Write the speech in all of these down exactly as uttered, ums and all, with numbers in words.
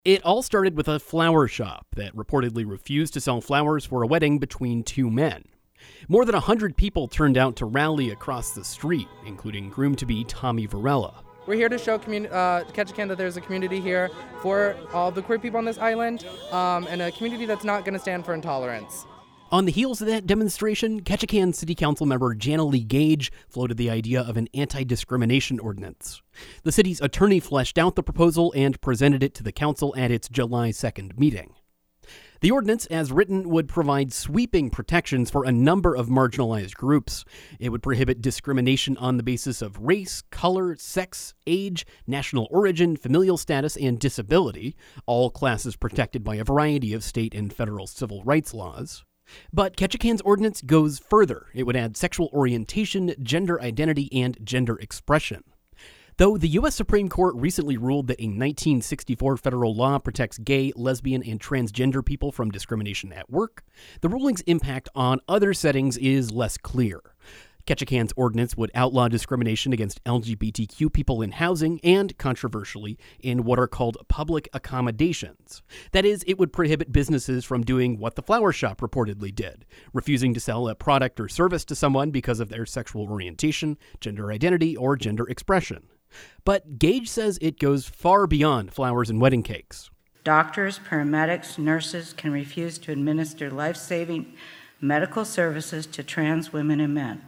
It all started with a flower shop that reportedly refused to sell flowers for a wedding between two men. More than one hundred people turned out to rally across the street, including groom-to-be Tommy Varela. We're here to show commun- uh, Ketchikan that there's a community here for all the queer people on this island, um, and a community that's not going to stand for intolerance. On the heels of that demonstration, Ketchikan City Council member Jana Lee Gage floated the idea of an anti-discrimination ordinance. The city's attorney fleshed out the proposal and presented it to the council at its July second meeting. The ordinance, as written, would provide sweeping protections for a number of marginalized groups. It would prohibit discrimination on the basis of race, color, sex, age, national origin, familial status, and disability, all classes protected by a variety of state and federal civil rights laws. But Ketchikan's ordinance goes further. It would add sexual orientation, gender identity, and gender expression. Though the U S Supreme Court recently ruled that a nineteen sixty-four federal law protects gay, lesbian, and transgender people from discrimination at work, the ruling's impact on other settings is less clear. Ketchikan's ordinance would outlaw discrimination against L G B T Q people in housing and, controversially, in what are called public accommodations. That is, it would prohibit businesses from doing what the flower shop reportedly did, refusing to sell a product or service to someone because of their sexual orientation, gender identity, or gender expression. But Gage says it goes far beyond flowers and wedding cakes. Doctors, paramedics, nurses can refuse to administer life-saving medical services to trans women and men.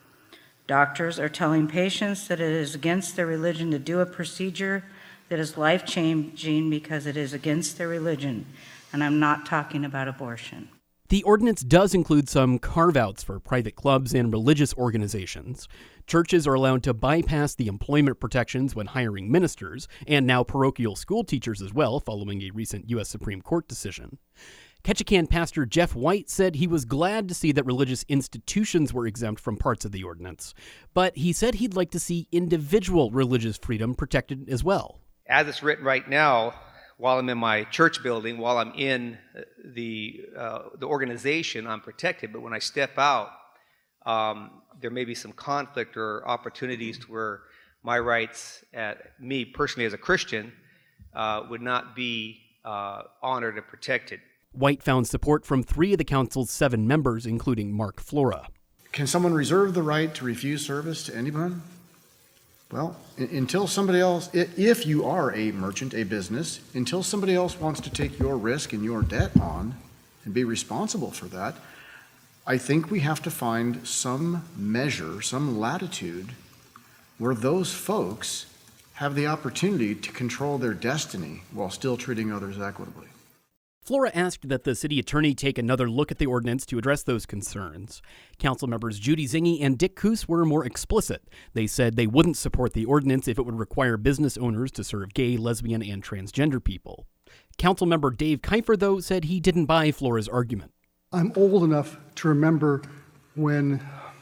Doctors are telling patients that it is against their religion to do a procedure that is life-changing because it is against their religion, and I'm not talking about abortion. The ordinance does include some carve-outs for private clubs and religious organizations. Churches are allowed to bypass the employment protections when hiring ministers, and now parochial school teachers as well, following a recent U S Supreme Court decision. Ketchikan pastor Jeff White said he was glad to see that religious institutions were exempt from parts of the ordinance, but he said he'd like to see individual religious freedom protected as well. As it's written right now, while I'm in my church building, while I'm in the uh, the organization, I'm protected, but when I step out, um, there may be some conflict or opportunities to where my rights, at me personally as a Christian, uh, would not be uh, honored and protected. White found support from three of the council's seven members, including Mark Flora. Can someone reserve the right to refuse service to anyone? Well, until somebody else, if you are a merchant, a business, until somebody else wants to take your risk and your debt on and be responsible for that, I think we have to find some measure, some latitude where those folks have the opportunity to control their destiny while still treating others equitably. Flora asked that the city attorney take another look at the ordinance to address those concerns. Council members Judy Zingy and Dick Coos were more explicit. They said they wouldn't support the ordinance if it would require business owners to serve gay, lesbian, and transgender people. Council member Dave Kiefer, though, said he didn't buy Flora's argument. I'm old enough to remember when,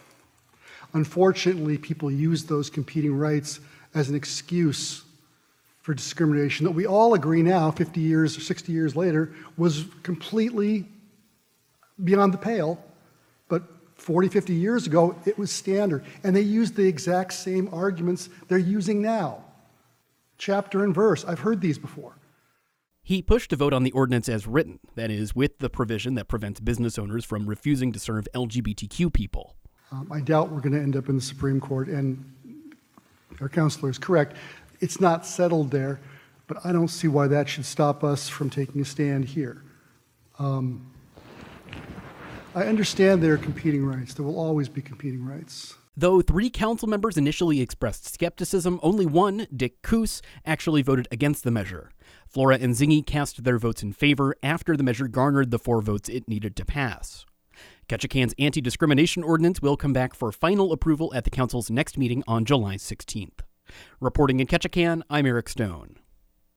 unfortunately, people used those competing rights as an excuse for discrimination that we all agree now, fifty years or sixty years later, was completely beyond the pale. But forty, fifty years ago, it was standard. And they used the exact same arguments they're using now. Chapter and verse. I've heard these before. He pushed to vote on the ordinance as written, that is, with the provision that prevents business owners from refusing to serve L G B T Q people. Um, I doubt we're going to end up in the Supreme Court, and our counselor is correct. It's not settled there, but I don't see why that should stop us from taking a stand here. Um, I understand there are competing rights. There will always be competing rights. Though three council members initially expressed skepticism, only one, Dick Coos, actually voted against the measure. Flora and Zingy cast their votes in favor after the measure garnered the four votes it needed to pass. Ketchikan's anti-discrimination ordinance will come back for final approval at the council's next meeting on July sixteenth. Reporting in Ketchikan, I'm Eric Stone.